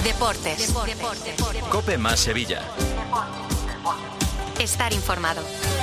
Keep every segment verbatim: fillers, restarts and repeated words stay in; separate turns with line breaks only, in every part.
Deportes. Deportes.
COPE más Sevilla.
Estar informado.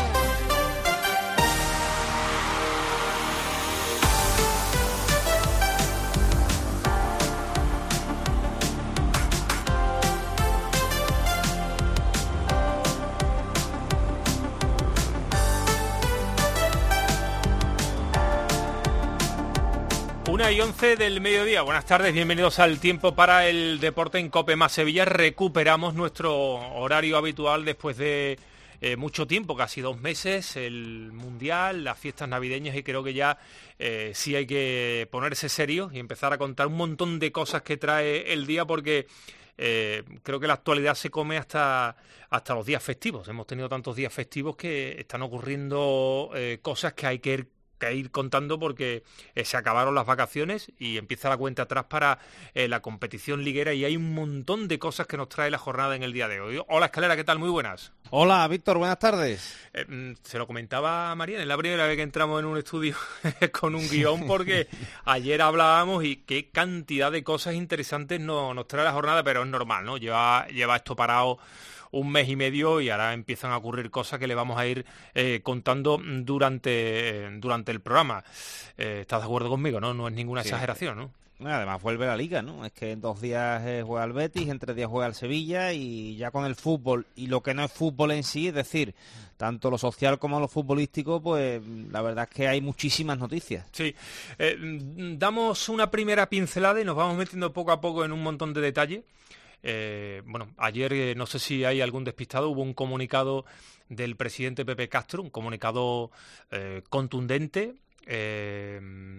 Una y once del mediodía. Buenas tardes, bienvenidos al tiempo para el deporte en COPE más Sevilla. Recuperamos nuestro horario habitual después de eh, mucho tiempo, casi dos meses, el Mundial, las fiestas navideñas, y creo que ya eh, sí hay que ponerse serio y empezar a contar un montón de cosas que trae el día, porque eh, creo que la actualidad se come hasta, hasta los días festivos. Hemos tenido tantos días festivos que están ocurriendo eh, cosas que hay que ir que ir contando, porque eh, se acabaron las vacaciones y empieza la cuenta atrás para eh, la competición liguera, y hay un montón de cosas que nos trae la jornada en el día de hoy. Hola, Escalera, ¿qué tal? Muy buenas.
Hola, Víctor, buenas tardes.
Eh, se lo comentaba a Mariana, es la primera vez que entramos en un estudio con un guión, porque ayer hablábamos y qué cantidad de cosas interesantes no, nos trae la jornada, pero es normal, ¿no? Lleva, lleva esto parado un mes y medio y ahora empiezan a ocurrir cosas que le vamos a ir eh, contando durante, durante el programa. Eh, ¿Estás de acuerdo conmigo, no? No es ninguna sí. exageración, ¿no?
Además vuelve la Liga, ¿no? Es que en dos días eh, juega el Betis, en tres días juega el Sevilla, y ya con el fútbol y lo que no es fútbol en sí, es decir, tanto lo social como lo futbolístico, pues la verdad es que hay muchísimas noticias.
Sí, eh, damos una primera pincelada y nos vamos metiendo poco a poco en un montón de detalles. Eh, bueno, ayer, eh, no sé si hay algún despistado, hubo un comunicado del presidente Pepe Castro, un comunicado eh, contundente, eh,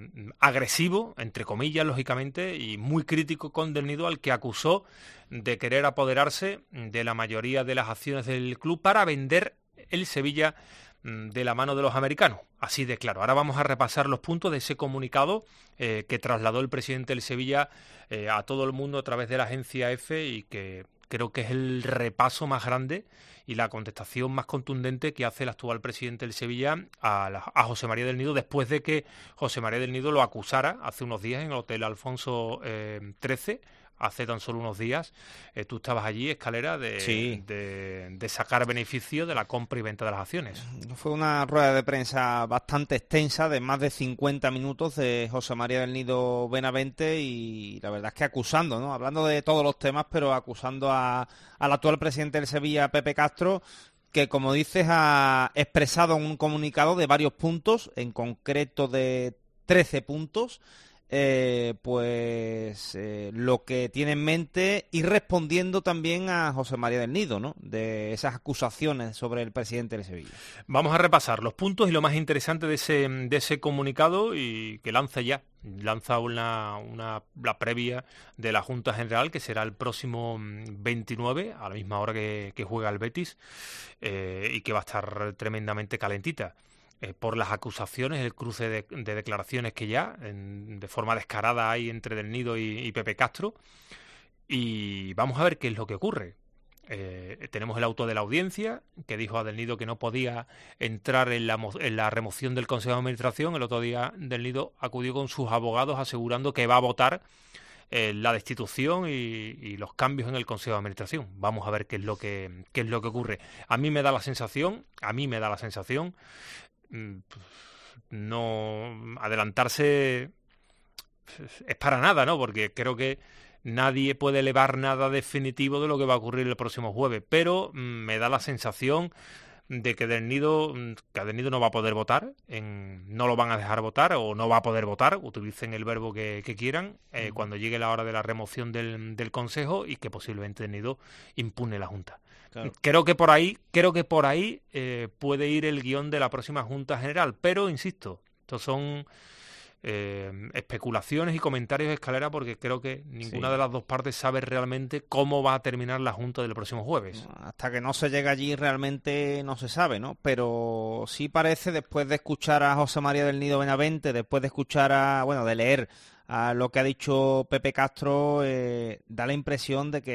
agresivo, entre comillas, lógicamente, y muy crítico con Del Nido, al que acusó de querer apoderarse de la mayoría de las acciones del club para vender el Sevilla de la mano de los americanos. Así de claro. Ahora vamos a repasar los puntos de ese comunicado eh, que trasladó el presidente del Sevilla eh, a todo el mundo a través de la agencia EFE, y que creo que es el repaso más grande y la contestación más contundente que hace el actual presidente del Sevilla a, la, a José María del Nido, después de que José María del Nido lo acusara hace unos días en el Hotel Alfonso eh, trece, hace tan solo unos días. Eh, tú estabas allí, Escalera, de,
sí.
de, de sacar beneficio de la compra y venta de las acciones.
Fue una rueda de prensa bastante extensa, de más de cincuenta minutos, de José María del Nido Benavente, y la verdad es que acusando, ¿no? Hablando de todos los temas, pero acusando a, al actual presidente del Sevilla, Pepe Castro, que, como dices, ha expresado un comunicado de varios puntos, en concreto de trece puntos, Eh, pues eh, lo que tiene en mente, y respondiendo también a José María del Nido, ¿no?, de esas acusaciones sobre el presidente del Sevilla.
Vamos a repasar los puntos y lo más interesante de ese, de ese comunicado, y que lanza ya, lanza una, una la previa de la Junta General, que será el próximo veintinueve, a la misma hora que, que juega el Betis, eh, y que va a estar tremendamente calentita. Eh, por las acusaciones, el cruce de, de declaraciones que ya en, de forma descarada hay entre Del Nido y, y Pepe Castro, y vamos a ver qué es lo que ocurre. Eh, tenemos el auto de la audiencia que dijo a Del Nido que no podía entrar en la, en la remoción del Consejo de Administración. El otro día Del Nido acudió con sus abogados asegurando que va a votar eh, la destitución y, y los cambios en el Consejo de Administración. Vamos a ver qué es lo que, qué es lo que ocurre. A mí me da la sensación, a mí me da la sensación no adelantarse es para nada, ¿no? Porque creo que nadie puede elevar nada definitivo de lo que va a ocurrir el próximo jueves, pero mmm, me da la sensación de que Del Nido, que Del Nido no va a poder votar, en, no lo van a dejar votar, o no va a poder votar, utilicen el verbo que, que quieran, eh, mm. cuando llegue la hora de la remoción del, del Consejo, y que posiblemente Del Nido impugne la Junta. Claro. Creo que por ahí, creo que por ahí eh, puede ir el guión de la próxima Junta General, pero insisto, estos son eh, especulaciones y comentarios de Escalera, porque creo que ninguna sí. de las dos partes sabe realmente cómo va a terminar la Junta del próximo jueves.
Hasta que no se llega allí realmente no se sabe, ¿no? Pero sí parece, después de escuchar a José María del Nido Benavente, después de escuchar a, bueno, de leer a lo que ha dicho Pepe Castro, eh, da la impresión de que si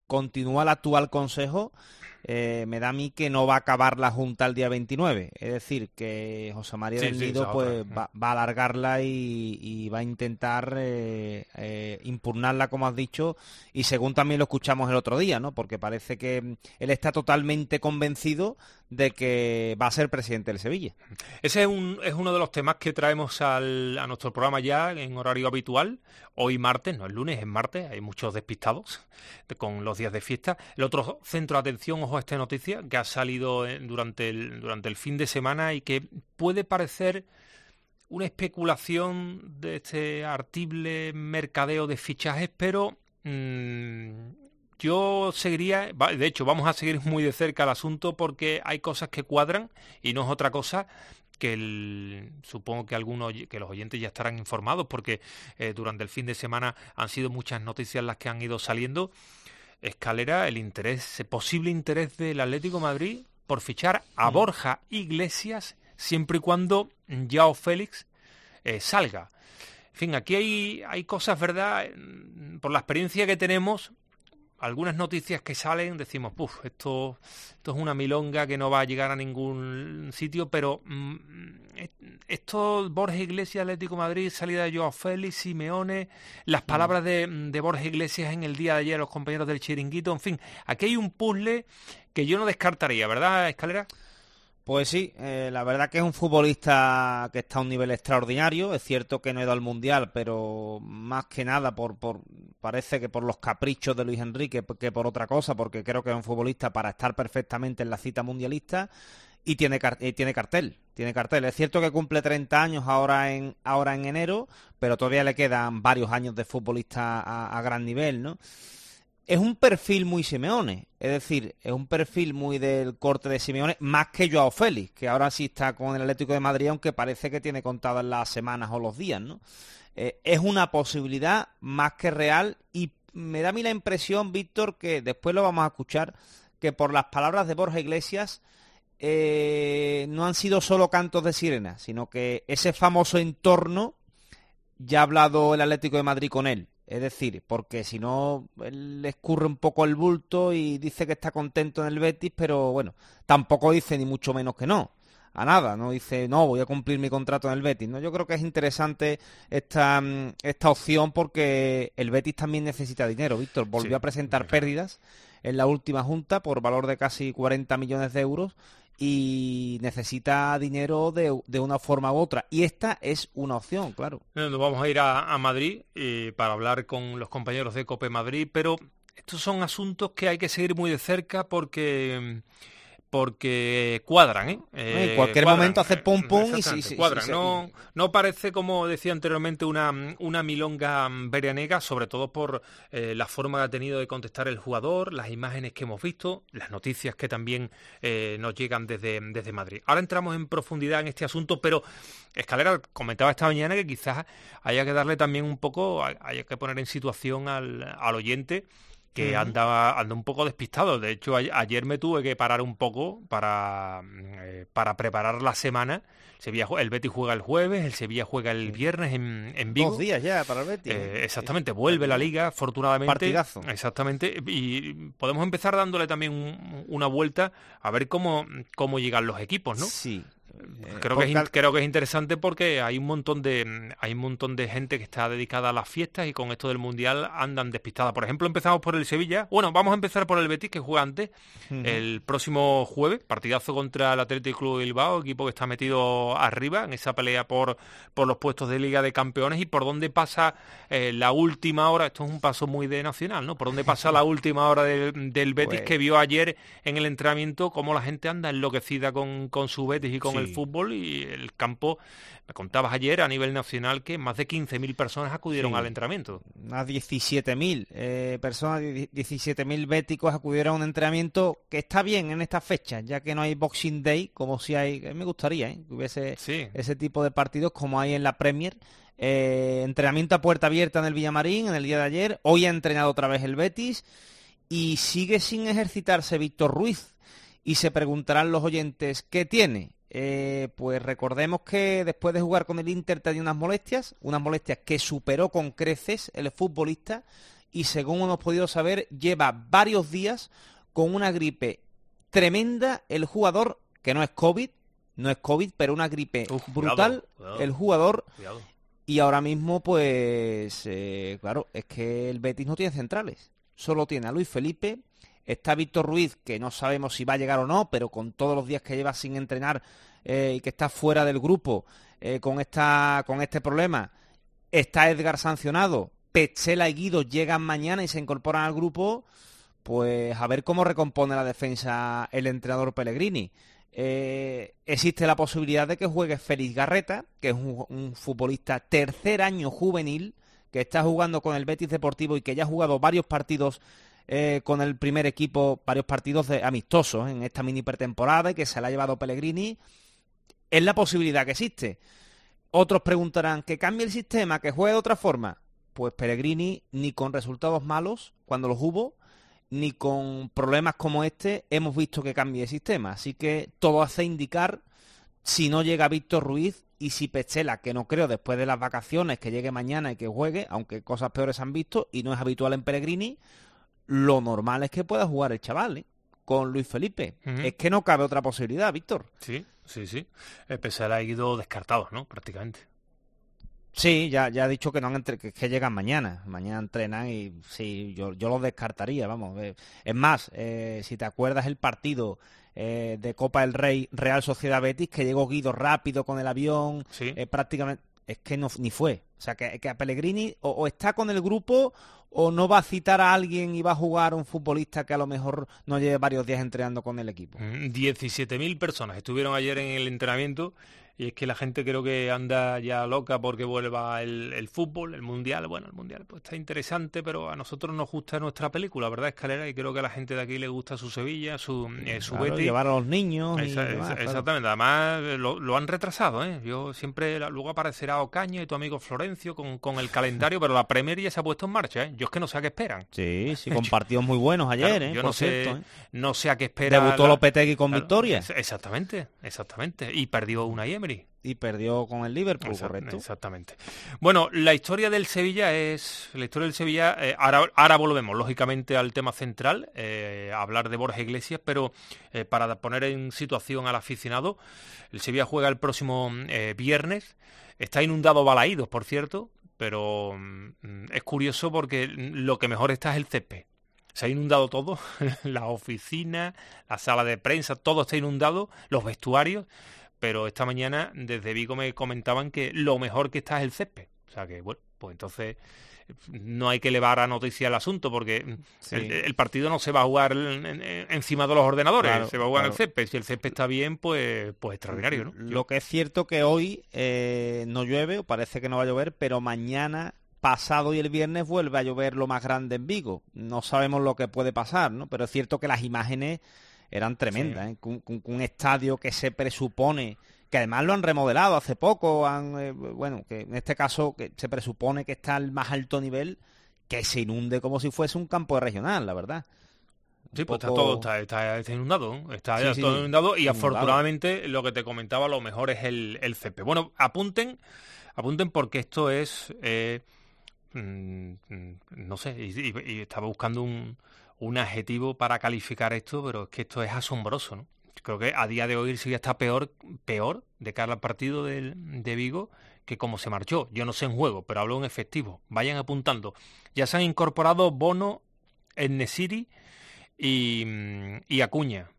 continúa el actual consejo, eh, me da a mí que no va a acabar la Junta el día veintinueve. Es decir, que José María
Sí,
del
sí,
Nido
esa
pues
otra.
va, va a alargarla y, y va a intentar eh, eh, impugnarla, como has dicho, y según también lo escuchamos el otro día, ¿no? Porque parece que mm, él está totalmente convencido de que va a ser presidente del Sevilla.
Ese es, un, es uno de los temas que traemos al, a nuestro programa ya en horario habitual. Hoy martes, no es lunes, es martes, hay muchos despistados de, con los días de fiesta. El otro centro de atención, ojo a esta noticia, que ha salido en, durante, el, durante el fin de semana y que puede parecer una especulación de este artible mercadeo de fichajes, pero mmm, yo seguiría, de hecho vamos a seguir muy de cerca el asunto porque hay cosas que cuadran y no es otra cosa que el, supongo que algunos, que los oyentes ya estarán informados porque eh, durante el fin de semana han sido muchas noticias las que han ido saliendo. Escalera, el interés, el posible interés del Atlético de Madrid por fichar a Borja Iglesias siempre y cuando Joao Félix eh, salga. En fin, aquí hay, hay cosas, ¿verdad? Por la experiencia que tenemos, algunas noticias que salen, decimos, puf, esto, esto es una milonga que no va a llegar a ningún sitio, pero mmm, esto, Borja Iglesias, Atlético de Madrid, salida de Joao Félix, Simeone, las palabras de, de Borja Iglesias en el día de ayer a los compañeros del Chiringuito, en fin, aquí hay un puzzle que yo no descartaría, ¿verdad, Escalera?
Pues sí, eh, la verdad que es un futbolista que está a un nivel extraordinario. Es cierto que no ha ido al Mundial, pero más que nada por, por parece que por los caprichos de Luis Enrique que por otra cosa, porque creo que es un futbolista para estar perfectamente en la cita mundialista y tiene, y tiene cartel. Tiene cartel. Es cierto que cumple treinta años ahora en, ahora en enero, pero todavía le quedan varios años de futbolista a, a gran nivel, ¿no? Es un perfil muy Simeone, es decir, es un perfil muy del corte de Simeone, más que Joao Félix, que ahora sí está con el Atlético de Madrid, aunque parece que tiene contadas las semanas o los días, ¿no? Eh, es una posibilidad más que real y me da a mí la impresión, Víctor, que después lo vamos a escuchar, que por las palabras de Borja Iglesias eh, no han sido solo cantos de sirena, sino que ese famoso entorno ya ha hablado el Atlético de Madrid con él. Es decir, porque si no, él le escurre un poco el bulto y dice que está contento en el Betis, pero bueno, tampoco dice ni mucho menos que no, a nada, no dice, no, voy a cumplir mi contrato en el Betis, ¿no? Yo creo que es interesante esta, esta opción porque el Betis también necesita dinero, Víctor, volvió
Sí,
a presentar pérdidas en la última junta por valor de casi cuarenta millones de euros y necesita dinero de, de una forma u otra. Y esta es una opción, claro.
Nos vamos a ir a, a Madrid eh, para hablar con los compañeros de COPE Madrid, pero estos son asuntos que hay que seguir muy de cerca porque... porque cuadran, ¿eh? eh
en cualquier
cuadran,
momento hace pum pum y sí, sí,
cuadran.
sí, sí.
No, no parece, como decía anteriormente, una, una milonga veraniega, sobre todo por eh, la forma que ha tenido de contestar el jugador, las imágenes que hemos visto, las noticias que también eh, nos llegan desde, desde Madrid. Ahora entramos en profundidad en este asunto, pero Escalera comentaba esta mañana que quizás haya que darle también un poco, haya que poner en situación al, al oyente, que uh-huh. anda, anda un poco despistado. De hecho, a, ayer me tuve que parar un poco para, eh, para preparar la semana. El, Sevilla, el Betis juega el jueves, el Sevilla juega el viernes en, en Vigo.
Dos días ya para el Betis.
Eh, exactamente, vuelve la Liga, afortunadamente.
Partidazo.
Exactamente, y podemos empezar dándole también un, una vuelta a ver cómo, cómo llegan los equipos, ¿no?
Sí.
Creo que, es, creo que es interesante porque hay un montón de hay un montón de gente que está dedicada a las fiestas y con esto del Mundial andan despistadas. Por ejemplo, empezamos por el Sevilla. Bueno, vamos a empezar por el Betis, que juega antes, uh-huh. el próximo jueves, partidazo contra el Athletic Club de Bilbao, equipo que está metido arriba en esa pelea por, por los puestos de Liga de Campeones y por dónde pasa eh, la última hora. Esto es un paso muy de Nacional, ¿no? Por dónde pasa la última hora del, del Betis, pues... que vio ayer en el entrenamiento cómo la gente anda enloquecida con, con su Betis y con sí. el fútbol y el campo. Me contabas ayer a nivel nacional que más de quince mil personas acudieron sí, al entrenamiento.
Unas diecisiete mil eh, personas, diecisiete mil béticos acudieron a un entrenamiento que está bien en estas fechas, ya que no hay Boxing Day, como si hay, me gustaría ¿eh? que hubiese sí. ese tipo de partidos como hay en la Premier. Eh, entrenamiento a puerta abierta en el Villamarín en el día de ayer. Hoy ha entrenado otra vez el Betis y sigue sin ejercitarse Víctor Ruiz. Y se preguntarán los oyentes, ¿qué tiene? Eh, pues recordemos que después de jugar con el Inter tenía unas molestias, unas molestias que superó con creces el futbolista y según hemos podido saber, lleva varios días con una gripe tremenda el jugador, que no es COVID, no es COVID, pero una gripe
Uf,
brutal,
cuidado, cuidado,
el jugador,
cuidado.
Y ahora mismo, pues, eh, claro, es que el Betis no tiene centrales, solo tiene a Luis Felipe, está Víctor Ruiz, que no sabemos si va a llegar o no, pero con todos los días que lleva sin entrenar eh, y que está fuera del grupo eh, con, esta, con este problema, está Edgar sancionado, Petzela y Guido llegan mañana y se incorporan al grupo, pues a ver cómo recompone la defensa el entrenador Pellegrini. Eh, existe la posibilidad de que juegue Félix Garreta, que es un, un futbolista tercer año juvenil, que está jugando con el Betis Deportivo y que ya ha jugado varios partidos eh, con el primer equipo, varios partidos de, amistosos en esta mini pretemporada y que se la ha llevado Pellegrini. Es la posibilidad que existe. Otros preguntarán, ¿que cambie el sistema, que juegue de otra forma? Pues Pellegrini, ni con resultados malos, cuando los hubo, ni con problemas como este, hemos visto que cambie el sistema. Así que todo hace indicar, si no llega Víctor Ruiz y si Petzela, que no creo después de las vacaciones, que llegue mañana y que juegue, aunque cosas peores se han visto, y no es habitual en Pellegrini, lo normal es que pueda jugar el chaval, ¿eh? Con Luis Felipe. Uh-huh. Es que no cabe otra posibilidad, Víctor.
Sí, sí, sí. El Petzela ha ido descartado, ¿no? Prácticamente.
Sí, ya, ya ha dicho que no han entre... que, que llegan mañana. Mañana entrenan y sí, yo, yo lo descartaría, vamos. Es más, eh, si te acuerdas el partido eh, de Copa del Rey Real Sociedad Betis, que llegó Guido rápido con el avión,
sí.
eh, prácticamente, es que no ni fue. O sea, que, que a Pellegrini o, o está con el grupo o no va a citar a alguien y va a jugar un futbolista que a lo mejor no lleve varios días entrenando con el equipo.
diecisiete mil personas estuvieron ayer en el entrenamiento. Y es que la gente creo que anda ya loca porque vuelva el, el fútbol, el Mundial. Bueno, el Mundial pues está interesante, pero a nosotros nos gusta nuestra película, ¿verdad, Escalera? Y creo que a la gente de aquí le gusta su Sevilla, su, eh, su
claro,
Betis.
Llevar a los niños.
Esa,
y demás,
esa,
claro.
Exactamente, además lo, lo han retrasado, ¿eh? Yo siempre, luego aparecerá Ocaño y tu amigo Florencio con, con el calendario, pero la Premier ya se ha puesto en marcha, ¿eh? Yo es que no sé a qué esperan.
Sí, sí, con partidos muy buenos ayer,
claro,
¿eh?
Yo
Por
no sé,
cierto, ¿eh?
no sé a qué espera.
Debutó
la...
Lopetegui con
claro,
victoria.
Es, exactamente, exactamente. Y perdió Unai Emery.
Y perdió con el Liverpool,
Exact,
correcto.
Exactamente. Bueno, la historia del Sevilla es... La historia del Sevilla... Eh, ahora, ahora volvemos, lógicamente, al tema central, eh, a hablar de Borja Iglesias, pero eh, para poner en situación al aficionado, el Sevilla juega el próximo eh, viernes. Está inundado Balaídos, por cierto, pero mm, es curioso porque lo que mejor está es el césped. Se ha inundado todo, la oficina, la sala de prensa, todo está inundado, los vestuarios... Pero esta mañana desde Vigo me comentaban que lo mejor que está es el césped. O sea que, bueno, pues entonces no hay que elevar a noticia el asunto porque sí. el, el partido no se va a jugar en, en, encima de los ordenadores, claro, se va a jugar claro. en el césped. Si el césped está bien, pues, pues extraordinario, ¿no?
Lo que es cierto que hoy eh, no llueve, o parece que no va a llover, pero mañana, pasado y el viernes vuelve a llover lo más grande en Vigo. No sabemos lo que puede pasar, ¿no? Pero es cierto que las imágenes... eran tremendas, sí. ¿eh? Con, con, con un estadio que se presupone, que además lo han remodelado hace poco, han, eh, bueno, que en este caso que se presupone que está al más alto nivel, que se inunde como si fuese un campo de regional, la verdad.
Sí, pues poco... está todo, está, está, está inundado, ¿no? Está sí, sí, todo sí. inundado y inundado. Afortunadamente lo que te comentaba, lo mejor es el, el césped. Bueno, apunten, apunten porque esto es, eh, mmm, no sé, y, y, y estaba buscando un... un adjetivo para calificar esto, pero es que esto es asombroso, ¿no? Creo que a día de hoy sí está peor, peor de cara al partido de, de Vigo que como se marchó. Yo no sé en juego, pero hablo en efectivo. Vayan apuntando. Ya se han incorporado Bono, En-Nesyri y, y Acuña.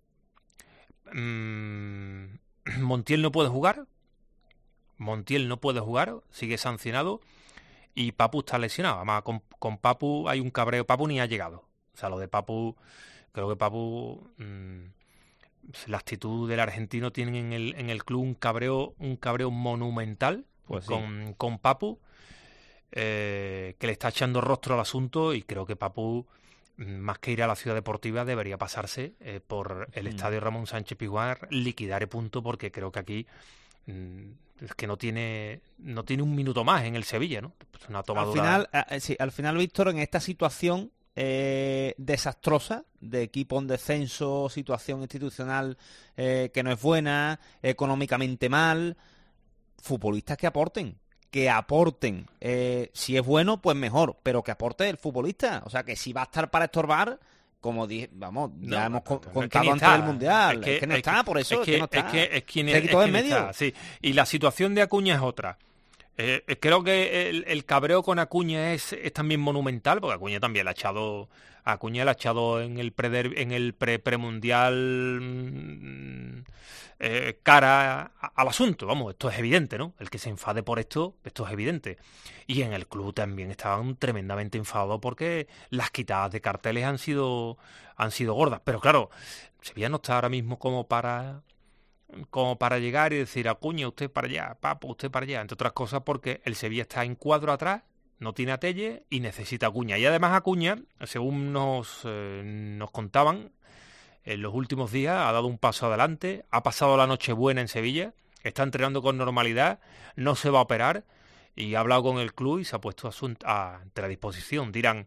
Montiel no puede jugar. Montiel no puede jugar, sigue sancionado. Y Papu está lesionado. Además, con, con Papu hay un cabreo. Papu ni ha llegado. O sea, lo de Papu, creo que Papu, mmm, la actitud del argentino tiene en el, en el club un cabreo, un cabreo monumental pues con, sí. con Papu, eh, que le está echando rostro al asunto y creo que Papu, más que ir a la ciudad deportiva, debería pasarse eh, por el mm. estadio Ramón Sánchez Pizjuán, liquidar el punto, porque creo que aquí mmm, es que no tiene no tiene un minuto más en el Sevilla, ¿no? Es una tomadura...
Al final, eh, sí, al final, Víctor, en esta situación Eh, desastrosa, de equipo en descenso, situación institucional eh, que no es buena, económicamente mal, futbolistas que aporten. que aporten. Eh, si es bueno, pues mejor, pero que aporte el futbolista. O sea, que si va a estar para estorbar, como dije, vamos, ya
no,
hemos co-
no, no,
contado
es que
antes
está.
del Mundial.
Es que,
es que no
es
está,
que,
por eso
es
es
que,
que no está.
Es que, es quien,
Se
es
quitó
quien
en medio.
está, sí. Y la situación de Acuña es otra. Eh, creo que el, el cabreo con Acuña es, es también monumental, porque Acuña también le ha echado, Acuña le ha echado en el pre en el pre premundial mmm, eh, cara a, al asunto, vamos, esto es evidente, ¿no? El que se enfade por esto, esto es evidente. Y en el club también estaban tremendamente enfadados porque las quitadas de carteles han sido han sido gordas, pero claro, Sevilla no está ahora mismo como para como para llegar y decir, Acuña, usted para allá, Papo, usted para allá, entre otras cosas porque el Sevilla está en cuadro atrás, no tiene a Telle y necesita Acuña. Y además Acuña, según nos, eh, nos contaban, en los últimos días ha dado un paso adelante, ha pasado la Nochebuena en Sevilla, está entrenando con normalidad, no se va a operar y ha hablado con el club y se ha puesto a su a, ante la disposición. Dirán,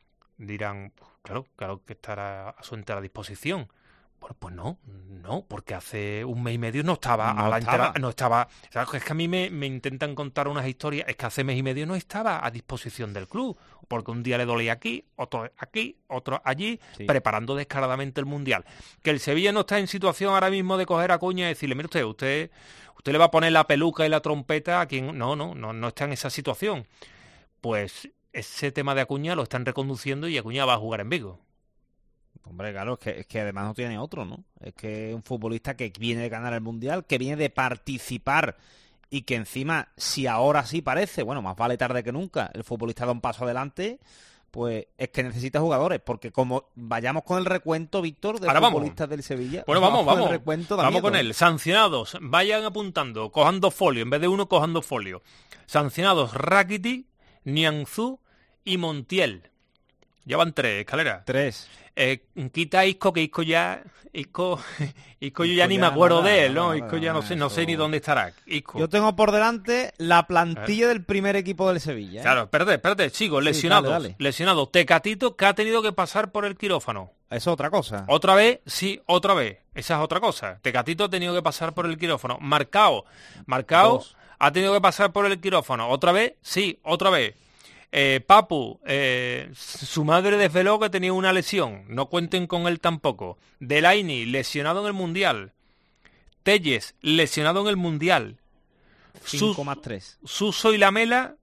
dirán, claro, claro que estará a su entera disposición. Bueno, pues no, no, porque hace un mes y medio no estaba
no
a la
estaba.
entera, no estaba, ¿sabes? Es que a mí me, me intentan contar unas historias, es que hace mes y medio no estaba a disposición del club, porque un día le dolía aquí, otro aquí, otro allí, sí, preparando descaradamente el Mundial. Que el Sevilla no está en situación ahora mismo de coger a Acuña y decirle, mire usted, usted, usted le va a poner la peluca y la trompeta a quien, no, no, no, no está en esa situación. Pues ese tema de Acuña lo están reconduciendo y Acuña va a jugar en Vigo.
Hombre, claro, es que, es que además no tiene otro, ¿no? Es que es un futbolista que viene de ganar el Mundial, que viene de participar y que encima, si ahora sí parece, bueno, más vale tarde que nunca, el futbolista da un paso adelante, pues es que necesita jugadores, porque como vayamos con el recuento, Víctor, de
ahora
futbolistas
vamos.
del Sevilla...
Bueno, vamos, vamos,
con el recuento,
vamos
miedo,
con él.
¿eh?
Sancionados, vayan apuntando, cojando folio, en vez de uno, cojando folio. Sancionados, Rakiti, Nianzú y Montiel. Ya van tres, Escalera.
Tres.
Eh, quita a Isco, que Isco ya... Isco, Isco yo
Isco
ya ni
ya
me acuerdo
nada,
de él, ¿no?
nada,
Isco ya no sé, no
eso...
sé ni dónde estará. Isco.
Yo tengo por delante la plantilla del primer equipo del Sevilla, ¿eh?
Claro, espérate, espérate, sigo,
Sí,
lesionados.
dale, dale.
Lesionados. Tecatito, que ha tenido que pasar por el quirófano.
Eso es otra cosa.
Otra vez, sí, otra vez. Esa es otra cosa. Tecatito ha tenido que pasar por el quirófano. Marcao, Marcao
Dos.
ha tenido que pasar por el quirófano. Otra vez, sí, otra vez. Eh, Papu, eh, su madre desveló que tenía una lesión. No cuenten con él tampoco. Delaney, lesionado en el Mundial. Telles, lesionado en el Mundial.
Cinco
Sus,
más tres.
Suso y Lamela,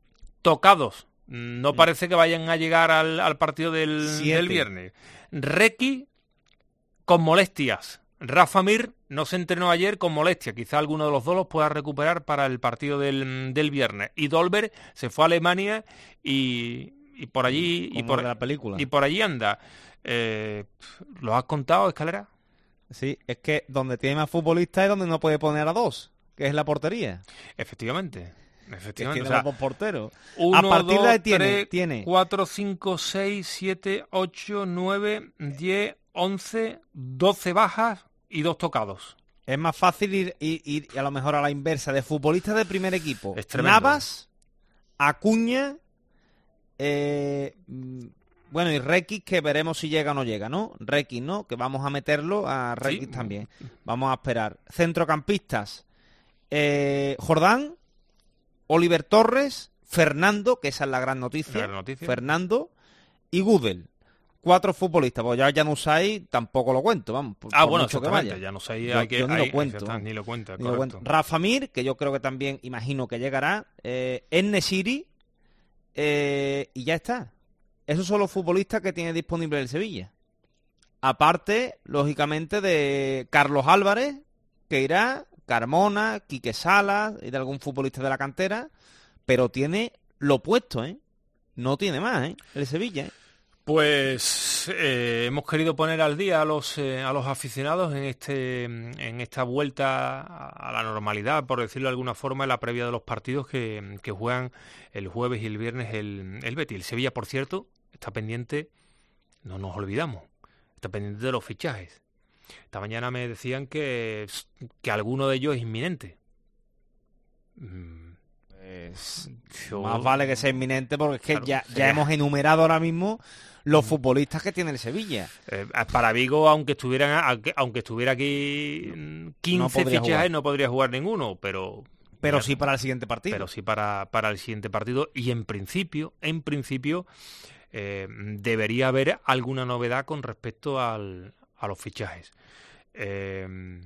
tocados. No parece que vayan a llegar al, al partido del, del viernes. Requi, con molestias. Rafa Mir no se entrenó ayer con molestias. Quizá alguno de los dos los pueda recuperar para el partido del, del viernes. Y Dolber se fue a Alemania y, y por allí y por,
la película.
y por allí anda. Eh, ¿Lo has contado, Escalera?
Sí, es que donde tiene más futbolistas es donde no puede poner a dos, que es la portería.
Efectivamente. Efectivamente.
Que tiene
o sea,
los dos porteros.
uno,
a partir
dos,
de ahí tiene,
tres,
tiene
cuatro, cinco, seis, siete, ocho, nueve, diez, once, doce bajas y dos tocados.
Es más fácil ir, ir, ir a lo mejor a la inversa de futbolistas de primer equipo.
Es tremendo.
Navas, Acuña, eh, bueno, y Requi, que veremos si llega o no llega, ¿no? Requi, ¿no? Que vamos a meterlo a Requi
Sí.
también. Vamos a esperar. Centrocampistas, eh, Jordán, Oliver Torres, Fernando, que esa es la gran noticia,
La gran noticia.
Fernando y Gudel. Cuatro futbolistas, pues ya Januzaj tampoco lo cuento, vamos. Por,
Ah,
por
bueno,
mucho que
exactamente.
vaya.
Ya no sé,
Yo-
hay que,
yo ni
hay-
lo cuento.
está, ni lo cuenta,
Ni lo
correcto.
cuento. Rafa Mir, que yo creo que también imagino que llegará, eh, En-Nesyri, eh, y ya está. Esos son los futbolistas que tiene disponible el Sevilla. Aparte, lógicamente, de Carlos Álvarez, que irá, Carmona, Quique Salas y de algún futbolista de la cantera, pero tiene lo puesto, ¿eh? No tiene más, ¿eh? El Sevilla, ¿eh?
Pues eh, hemos querido poner al día a los eh, a los aficionados en este en esta vuelta a, a la normalidad, por decirlo de alguna forma, en la previa de los partidos que, que juegan el jueves y el viernes el, el Betis. El Sevilla, por cierto, está pendiente, no nos olvidamos, está pendiente de los fichajes. Esta mañana me decían que, que alguno de ellos es inminente. Mm,
Pues,
yo-
más vale que sea inminente porque es que
Claro,
ya,
sería-
ya hemos enumerado ahora mismo los futbolistas que tiene el Sevilla.
Eh, para Vigo, aunque estuvieran aunque, aunque estuviera aquí mm, quince
podría
fichajes,
jugar.
no podría jugar ninguno, pero
Pero
y,
sí para el siguiente partido.
Pero sí para, para el siguiente partido. Y en principio, en principio, eh, debería haber alguna novedad con respecto al, a los fichajes. Eh,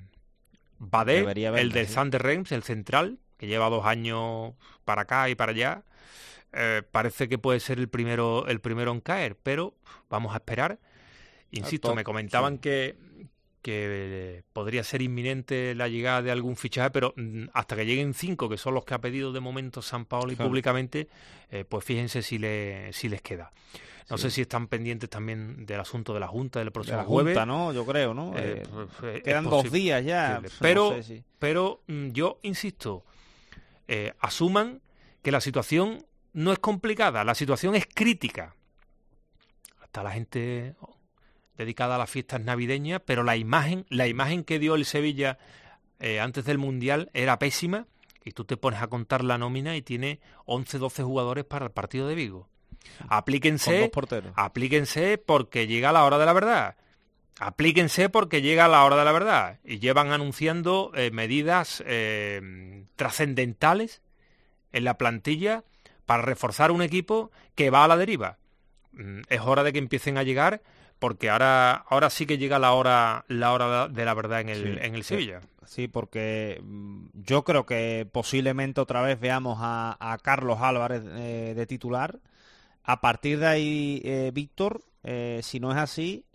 Badé, el del
sí.
Sander Reims, el central, que lleva dos años para acá y para allá, eh, parece que puede ser el primero, el primero en caer, pero vamos a esperar. Insisto,
top,
me comentaban
sí.
que, que podría ser inminente la llegada de algún fichaje, pero mm, hasta que lleguen cinco, que son los que ha pedido de momento Sampaoli
Claro.
públicamente, eh, pues fíjense si, le, si les queda. No
Sí.
sé si están pendientes también del asunto de la Junta del próximo
de la
jueves.
Junta, ¿no? Yo creo, ¿no?
Eh,
Eh,
pues,
quedan
es
dos
posible,
días ya.
posible.
No
Pero,
sé si...
pero mm, yo insisto, eh, asuman que la situación no es complicada, la situación es crítica. Hasta la gente dedicada a las fiestas navideñas, pero la imagen, la imagen que dio el Sevilla eh, antes del Mundial era pésima, y tú te pones a contar la nómina y tiene once, doce jugadores para el partido de Vigo. Aplíquense,
Con dos porteros.
aplíquense porque llega la hora de la verdad. Aplíquense porque llega la hora de la verdad. Y llevan anunciando eh, medidas eh, trascendentales en la plantilla para reforzar un equipo que va a la deriva. Mm, es hora de que empiecen a llegar, porque ahora, ahora sí que llega la hora, la hora de la verdad en el,
Sí,
en el
sí.
Sevilla.
Sí, porque mm, yo creo que posiblemente otra vez veamos a, a Carlos Álvarez eh, de titular. A partir de ahí, eh, Víctor, eh, si no es así,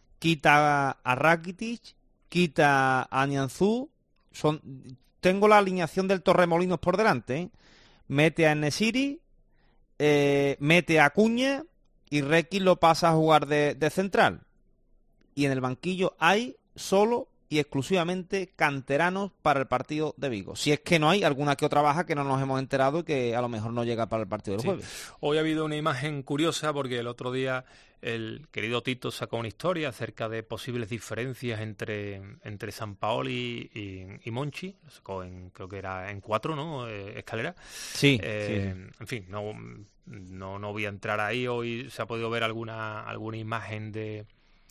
quita a Rakitic, quita a Nianzú. Son, tengo la alineación del Torremolinos por delante, ¿eh? Mete a Enesiri, eh, mete a Acuña y Requi lo pasa a jugar de, de central. Y en el banquillo hay solo y exclusivamente canteranos para el partido de Vigo. Si es que no hay alguna que otra baja que no nos hemos enterado y que a lo mejor no llega para el partido del
Sí.
jueves.
Hoy ha habido una imagen curiosa porque el otro día el querido Tito sacó una historia acerca de posibles diferencias entre, entre Sampaoli y, y Monchi. Lo sacó en, creo que era en cuatro, ¿no? Eh, escalera.
Sí,
Eh,
sí, sí.
En fin, no, no, no voy a entrar ahí. Hoy se ha podido ver alguna, alguna imagen de...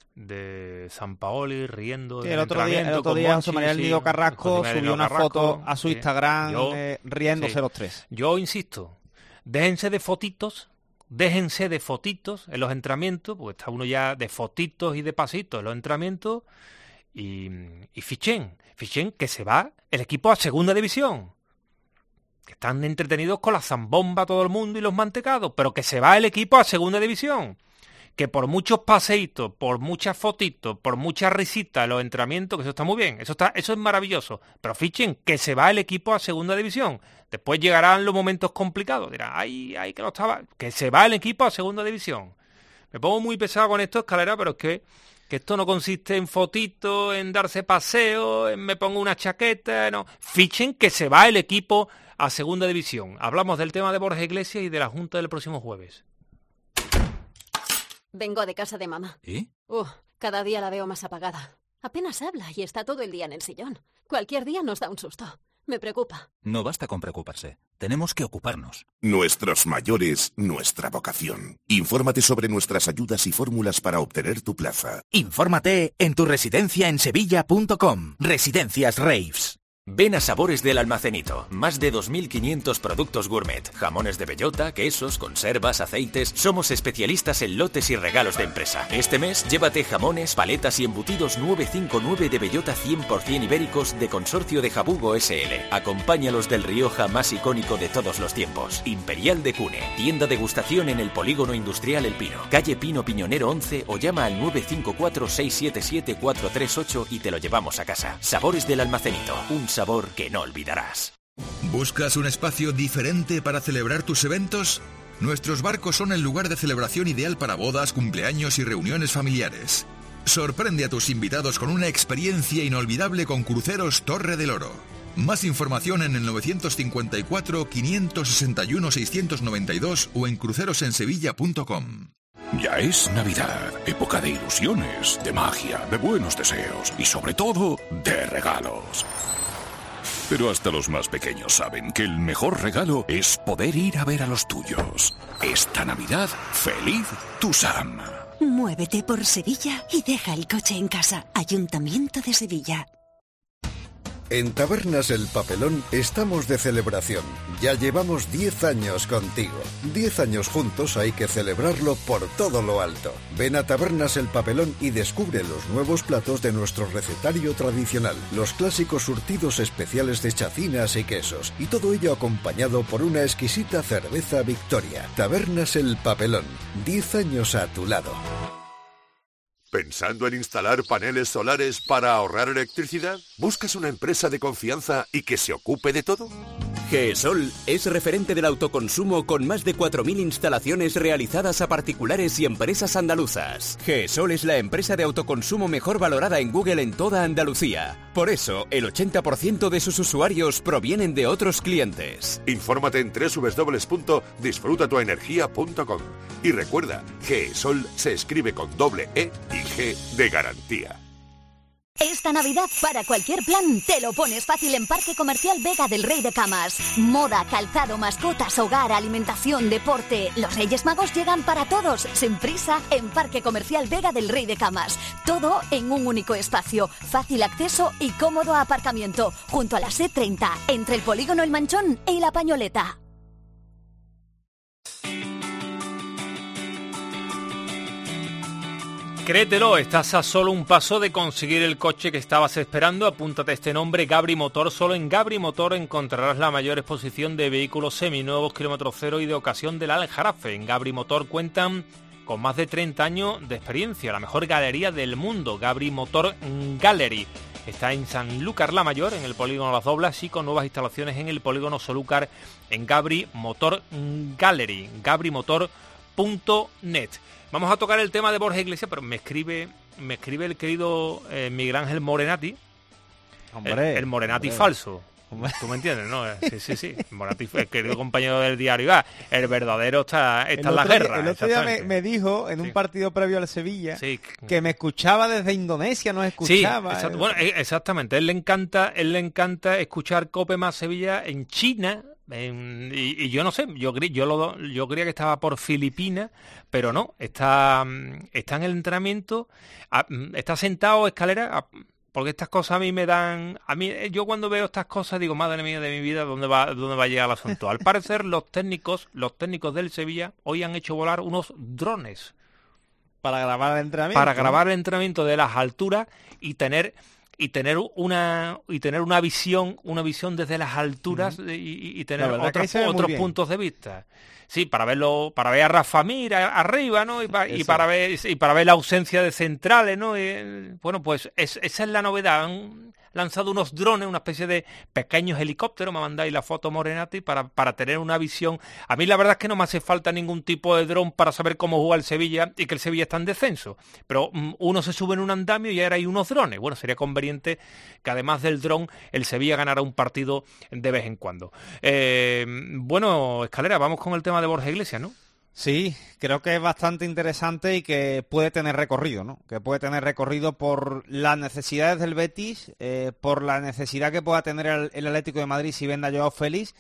de Sampaoli riendo.
Sí, el otro día, el otro día José María del Nido Carrasco subió una foto a su
sí.
Instagram
Yo,
eh, riéndose
sí.
los tres.
Yo insisto, déjense de fotitos, déjense de fotitos en los entrenamientos, porque está uno ya de fotitos y de pasitos en los entrenamientos, y, y fichen, fichen que se va el equipo a segunda división. Que están entretenidos con la zambomba todo el mundo y los mantecados, pero que se va el equipo a segunda división. Que por muchos paseitos, por muchas fotitos, por muchas risitas en los entrenamientos, que eso está muy bien, eso está, eso es maravilloso, pero fichen que se va el equipo a segunda división. Después llegarán los momentos complicados, dirán, ay, ay, que no estaba, que se va el equipo a segunda división. Me pongo muy pesado con esto, Escalera, pero es que, que esto no consiste en fotitos, en darse paseo, en me pongo una chaqueta, no. Fichen que se va el equipo a segunda división. Hablamos del tema de Borja Iglesias y de la Junta del próximo jueves.
Vengo de casa de mamá.
¿Y?
Uh, cada día la veo más apagada. Apenas habla y está todo el día en el sillón. Cualquier día nos da un susto. Me preocupa.
No basta con preocuparse. Tenemos que ocuparnos.
Nuestros mayores, nuestra vocación. Infórmate sobre nuestras ayudas y fórmulas para obtener tu plaza.
Infórmate en tu residencia en sevilla punto com. Residencias Raves.
Ven a Sabores del Almacenito. Más de dos mil quinientos productos gourmet. Jamones de bellota, quesos, conservas, aceites. Somos especialistas en lotes y regalos de empresa. Este mes, llévate jamones, paletas y embutidos novecientos cincuenta y nueve de bellota cien por ciento ibéricos de Consorcio de Jabugo S L. Acompáñalos del Rioja más icónico de todos los tiempos. Imperial de Cune. Tienda degustación en el Polígono Industrial El Pino. Calle Pino Piñonero once o llama al nueve cinco cuatro, seis siete siete, cuatro tres ocho y te lo llevamos a casa. Sabores del Almacenito. Un sabor que no olvidarás.
¿Buscas un espacio diferente para celebrar tus eventos? Nuestros barcos son el lugar de celebración ideal para bodas, cumpleaños y reuniones familiares. Sorprende a tus invitados con una experiencia inolvidable con Cruceros Torre del Oro. Más información en el nueve cinco cuatro, cinco seis uno, seis nueve dos o en cruceros en sevilla punto com.
Ya es Navidad, época de ilusiones, de magia, de buenos deseos y sobre todo de regalos. Pero hasta los más pequeños saben que el mejor regalo es poder ir a ver a los tuyos. Esta Navidad, feliz Tusam.
Muévete por Sevilla y deja el coche en casa. Ayuntamiento de Sevilla. En Tabernas El Papelón estamos de celebración. Ya llevamos diez años contigo. diez años juntos hay que celebrarlo por todo lo alto. Ven a Tabernas El Papelón y descubre los nuevos platos de nuestro recetario tradicional, los clásicos surtidos especiales de chacinas y quesos, y todo ello acompañado por una exquisita cerveza Victoria. Tabernas El Papelón, diez años a tu lado.
¿Pensando en instalar paneles solares para ahorrar electricidad? ¿Buscas una empresa de confianza y que se ocupe de todo?
GESOL es referente del autoconsumo con más de cuatro mil instalaciones realizadas a particulares y empresas andaluzas. GESOL es la empresa de autoconsumo mejor valorada en Google en toda Andalucía. Por eso, el ochenta por ciento de sus usuarios provienen de otros clientes.
Infórmate en doble u doble u doble u punto disfruta tu energía punto com. Y recuerda, GESOL se escribe con doble E y G de garantía.
Esta Navidad, para cualquier plan, te lo pones fácil en Parque Comercial Vega del Rey de Camas. Moda, calzado, mascotas, hogar, alimentación, deporte. Los Reyes Magos llegan para todos, sin prisa, en Parque Comercial Vega del Rey de Camas. Todo en un único espacio, fácil acceso y cómodo aparcamiento, junto a la C treinta, entre el polígono El Manchón y La Pañoleta.
Créetelo, estás a solo un paso de conseguir el coche que estabas esperando. Apúntate este nombre, Gabri Motor. Solo en Gabri Motor encontrarás la mayor exposición de vehículos seminuevos, kilómetro cero y de ocasión del Aljarafe. En Gabri Motor cuentan con más de treinta años de experiencia, la mejor galería del mundo, Gabri Motor Gallery. Está en Sanlúcar la Mayor, en el polígono Las Doblas, y con nuevas instalaciones en el polígono Solúcar, en Gabri Motor Gallery, gabri motor punto net. Vamos a tocar el tema de Borja Iglesias, pero me escribe me escribe el querido eh, Miguel Ángel Morenati.
Hombre,
el, el Morenati
hombre.
falso. Hombre. ¿Tú me entiendes, no? Sí, sí, sí. Morenati, el querido compañero del diario. Ah, el verdadero está, está en la guerra.
Día, el otro día me, me dijo, en sí. un partido previo al Sevilla,
sí.
que me escuchaba desde Indonesia, nos escuchaba.
Sí, exacto. Bueno, exactamente. Él le encanta, él le encanta escuchar Cope más Sevilla en China. En, y, y yo no sé, yo, yo, lo, yo creía que estaba por Filipinas, pero no, está, está en el entrenamiento, está sentado escalera, porque estas cosas a mí me dan, a mí yo cuando veo estas cosas digo, madre mía de mi vida, ¿dónde va, dónde va a llegar el asunto? Al parecer los técnicos, los técnicos del Sevilla hoy han hecho volar unos drones
para grabar el entrenamiento,
para grabar el entrenamiento de las alturas y tener y tener una y tener una visión una visión desde las alturas uh-huh. y, y tener otros, otros puntos de vista. Sí, para verlo, para ver a Rafa Mir arriba, ¿no? Y, pa, y para ver y para ver la ausencia de centrales, ¿no? Y, bueno, pues es, esa es la novedad. Han lanzado unos drones, una especie de pequeños helicópteros, me mandáis la foto Morenati, para, para tener una visión. A mí la verdad es que no me hace falta ningún tipo de dron para saber cómo juega el Sevilla y que el Sevilla está en descenso. Pero um, uno se sube en un andamio y ahora hay unos drones. Bueno, sería conveniente que además del dron el Sevilla ganara un partido de vez en cuando. Eh, bueno, Escalera, vamos con el tema de Borja Iglesias, ¿no?
Sí, creo que es bastante interesante y que puede tener recorrido, ¿no? Que puede tener recorrido por las necesidades del Betis, eh, por la necesidad que pueda tener el, el Atlético de Madrid si venda a Joao Félix.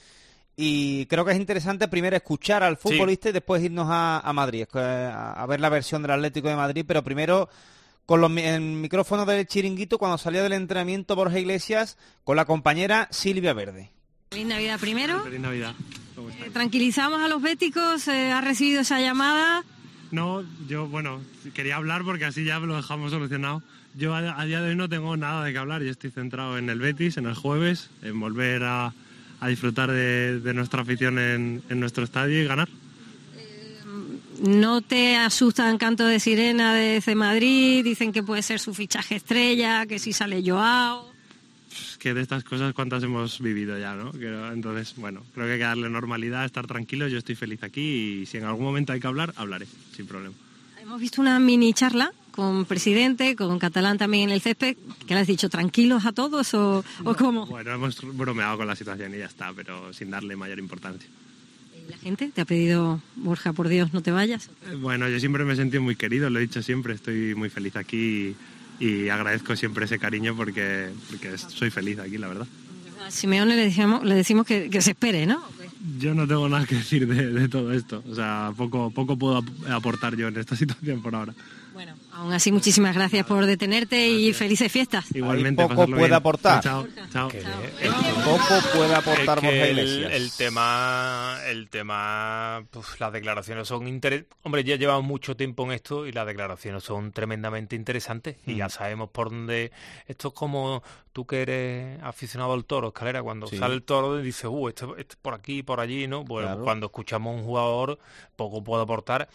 Y creo que es interesante primero escuchar al futbolista sí. y después irnos a, a Madrid, a, a ver la versión del Atlético de Madrid, pero primero con los, el micrófono del Chiringuito cuando salió del entrenamiento Borja Iglesias con la compañera Silvia Verde.
Feliz Navidad primero.
Feliz Navidad. ¿Cómo estás?
Eh, tranquilizamos a los béticos, eh, ¿has recibido esa llamada?
No, yo, bueno, quería hablar porque así ya lo dejamos solucionado. Yo a, a día de hoy no tengo nada de qué hablar, yo estoy centrado en el Betis, en el jueves, en volver a, a disfrutar de, de nuestra afición en, en nuestro estadio y ganar.
Eh, ¿No te asustan cantos de sirena desde Madrid? Dicen que puede ser su fichaje estrella, que si sale Joao...
Que de estas cosas cuántas hemos vivido ya, ¿no? Entonces, bueno, creo que hay que darle normalidad, estar tranquilos, yo estoy feliz aquí y si en algún momento hay que hablar, hablaré, sin problema.
Hemos visto una mini charla con presidente, con Catalán también en el césped, ¿qué le has dicho? ¿Tranquilos a todos o, o cómo?
Bueno, hemos bromeado con la situación y ya está, pero sin darle mayor importancia.
¿La gente te ha pedido, Borja, por Dios, no te vayas?
Bueno, yo siempre me he sentido muy querido, lo he dicho siempre, estoy muy feliz aquí y, y agradezco siempre ese cariño porque, porque soy feliz aquí, la verdad.
A Simeone le decimos, le decimos que, que se espere, ¿no?
Yo no tengo nada que decir de, de todo esto. O sea, poco, poco puedo aportar yo en esta situación por ahora.
Bueno, aún así, muchísimas gracias por detenerte y felices fiestas.
Igualmente,
poco puede
bien.
aportar.
Chao, chao.
Que,
chao.
el,
poco puede aportar
es que
Borja
el,
Iglesias.
el tema, el tema, pues, las declaraciones son interesantes. Hombre, ya llevamos mucho tiempo en esto y las declaraciones son tremendamente interesantes y mm. ya sabemos por dónde. Esto es como tú que eres aficionado al toro, Escalera, cuando sí. sale el toro y dices, uh, esto, esto por aquí, por allí, ¿no? Bueno, claro. Cuando escuchamos a un jugador, poco puede aportar.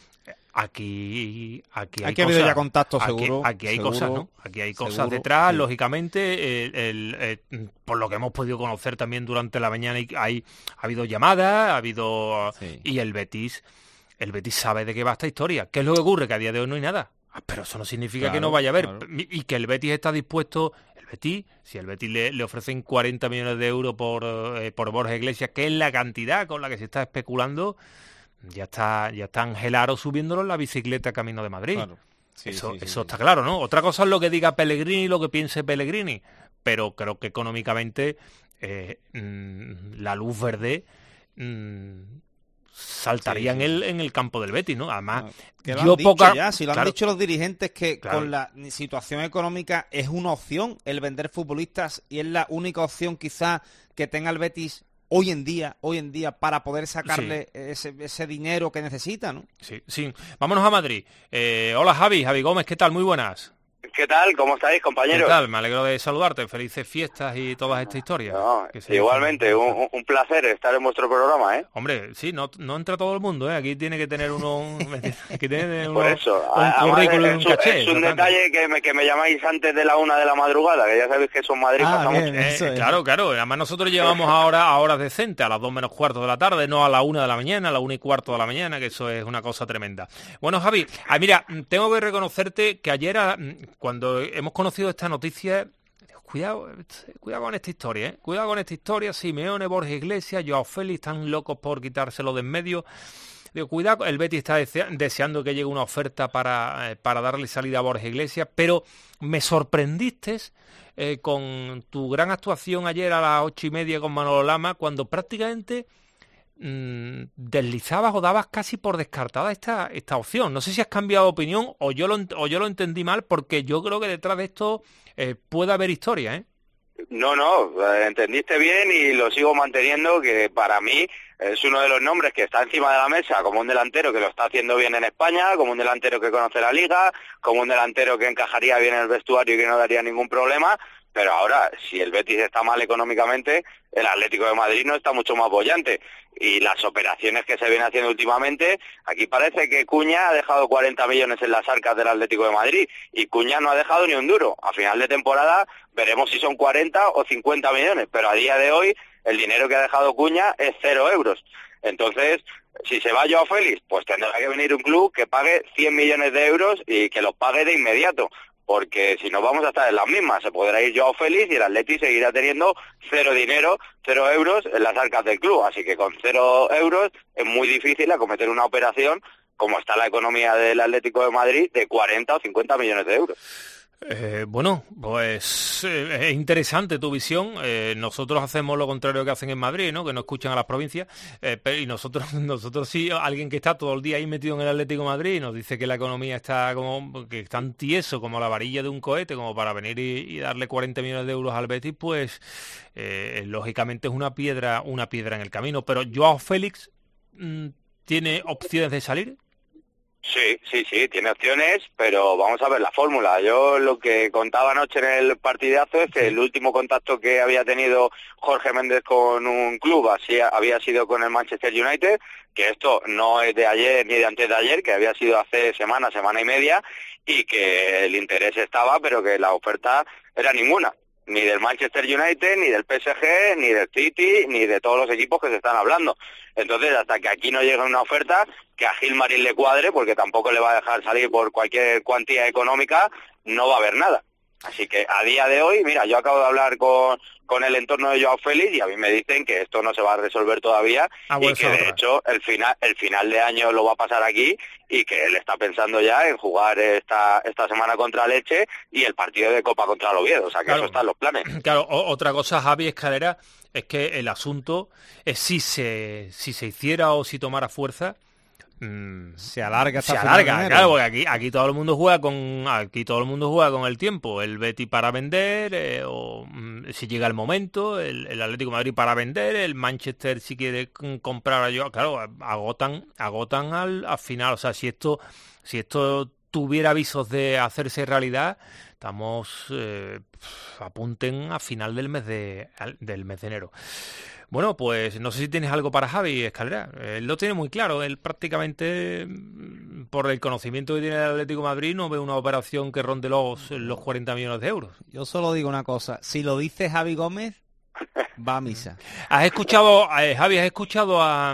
Aquí, aquí hay
aquí
cosas,
ha habido ya contacto
aquí,
seguro.
Aquí hay
seguro,
cosas, ¿no? Aquí hay cosas
seguro,
detrás,
sí.
lógicamente, el, el, el, por lo que hemos podido conocer también durante la mañana, hay, ha habido llamadas, ha habido sí. y el Betis, el Betis sabe de qué va esta historia. ¿Qué es lo que ocurre? Que a día de hoy no hay nada. Pero eso no significa claro, que no vaya a haber. Claro. Y que el Betis está dispuesto, el Betis, si el Betis le, le ofrecen cuarenta millones de euros por, eh, por Borja Iglesias, que es la cantidad con la que se está especulando. Ya está, ya está Ángel Aro subiéndolo en la bicicleta camino de Madrid. Claro. Sí, eso sí, sí, eso sí. está claro, ¿no? Otra cosa es lo que diga Pellegrini, lo que piense Pellegrini, pero creo que económicamente eh, mmm, la luz verde mmm, saltaría sí, sí, en el en el campo del Betis, ¿no? Además,
que lo
yo
han dicho
poca...
ya, si lo claro. han dicho los dirigentes que
claro.
con la situación económica es una opción el vender futbolistas y es la única opción quizá que tenga el Betis hoy en día, hoy en día, para poder sacarle sí. ese, ese dinero que necesita, ¿no?
Sí, sí. Vámonos a Madrid. Eh, hola Javi, Javi Gómez, ¿qué tal? Muy buenas.
¿Qué tal? ¿Cómo estáis, compañeros?
¿Qué tal? Me alegro de saludarte. Felices fiestas y todas estas historias.
No, igualmente, un, un placer estar en vuestro programa, ¿eh?
Hombre, sí, no, no entra todo el mundo, ¿eh? Aquí tiene que tener uno... Aquí tiene uno
Por eso,
un currículum,
es,
un caché.
Es un detalle que me, que me llamáis antes de la una de la madrugada, que ya sabéis que son Madrid.
Ah,
pasamos...
bien, eh, claro, claro. Además nosotros llegamos ahora a horas decentes, a las dos menos cuarto de la tarde, no a la una de la mañana, a la una y cuarto de la mañana, que eso es una cosa tremenda. Bueno, Javi, ah, mira, tengo que reconocerte que ayer, cuando hemos conocido esta noticia, cuidado, cuidado con esta historia, ¿eh? Cuidado con esta historia, Simeone, Borja Iglesias, Joao Félix están locos por quitárselo de en medio. Digo, cuidado, el Betis está desea, deseando que llegue una oferta para, eh, para darle salida a Borja Iglesias, pero me sorprendiste eh, con tu gran actuación ayer a las ocho y media con Manolo Lama, cuando prácticamente mmm, deslizabas o dabas casi por descartada esta, esta opción. No sé si has cambiado de opinión o yo lo, o yo lo entendí mal, porque yo creo que detrás de esto eh, puede haber historia, ¿eh?
No, no, entendiste bien y lo sigo manteniendo, que para mí es uno de los nombres que está encima de la mesa como un delantero que lo está haciendo bien en España, como un delantero que conoce la liga, como un delantero que encajaría bien en el vestuario y que no daría ningún problema. Pero ahora, si el Betis está mal económicamente, el Atlético de Madrid no está mucho más bollante. Y las operaciones que se vienen haciendo últimamente, aquí parece que Cuña ha dejado cuarenta millones en las arcas del Atlético de Madrid y Cuña no ha dejado ni un duro. A final de temporada veremos si son cuarenta o cincuenta millones, pero a día de hoy el dinero que ha dejado Cuña es cero euros. Entonces, si se va Joao Félix, pues tendrá que venir un club que pague cien millones de euros y que los pague de inmediato. Porque si no vamos a estar en las mismas, se podrá ir Joao Félix y el Atleti seguirá teniendo cero dinero, cero euros en las arcas del club. Así que con cero euros es muy difícil acometer una operación, como está la economía del Atlético de Madrid, de cuarenta o cincuenta millones de euros.
Eh, bueno, pues eh, es interesante tu visión. Eh, nosotros hacemos lo contrario que hacen en Madrid, ¿no? Que no escuchan a las provincias. Eh, pero, y nosotros, nosotros sí, alguien que está todo el día ahí metido en el Atlético de Madrid y nos dice que la economía está como que es tan tieso como la varilla de un cohete, como para venir y, y darle cuarenta millones de euros al Betis, pues eh, lógicamente es una piedra, una piedra en el camino. Pero Joao Félix mmm, tiene opciones de salir.
Sí, sí, sí, tiene opciones, pero vamos a ver la fórmula. Yo lo que contaba anoche en el partidazo es que el último contacto que había tenido Jorge Méndez con un club así había sido con el Manchester United, que esto no es de ayer ni de antes de ayer, que había sido hace semana, semana y media, y que el interés estaba, pero que la oferta era ninguna. Ni del Manchester United, ni del P S G, ni del City, ni de todos los equipos que se están hablando. Entonces, hasta que aquí no llegue una oferta que a Gilmarín le cuadre, porque tampoco le va a dejar salir por cualquier cuantía económica, no va a haber nada. Así que a día de hoy, mira, yo acabo de hablar con, con el entorno de Joao Félix y a mí me dicen que esto no se va a resolver todavía ah, y que de hecho el final el final de año lo va a pasar aquí y que él está pensando ya en jugar esta esta semana contra Leche y el partido de Copa contra el Oviedo, o sea que claro, eso está en los planes.
Claro, o, otra cosa, Javi Escalera, es que el asunto es si se si se hiciera o si tomara fuerza. Mm,
se alarga hasta
se alarga, claro, porque aquí aquí todo el mundo juega con aquí todo el mundo juega con el tiempo, el Betis para vender eh, o mm, si llega el momento, el, el Atlético de Madrid para vender, el Manchester si quiere comprar a yo, claro, agotan agotan al, al final, o sea, si esto si esto tuviera avisos de hacerse realidad, estamos eh, apunten a final del mes de del mes de enero. Bueno, pues no sé si tienes algo para Javi Escalera. Él lo tiene muy claro. Él prácticamente, por el conocimiento que tiene del Atlético de Madrid, no ve una operación que ronde los, los cuarenta millones de euros.
Yo solo digo una cosa. Si lo dice Javi Gómez, va a misa.
¿Has escuchado, eh, Javi, has escuchado a,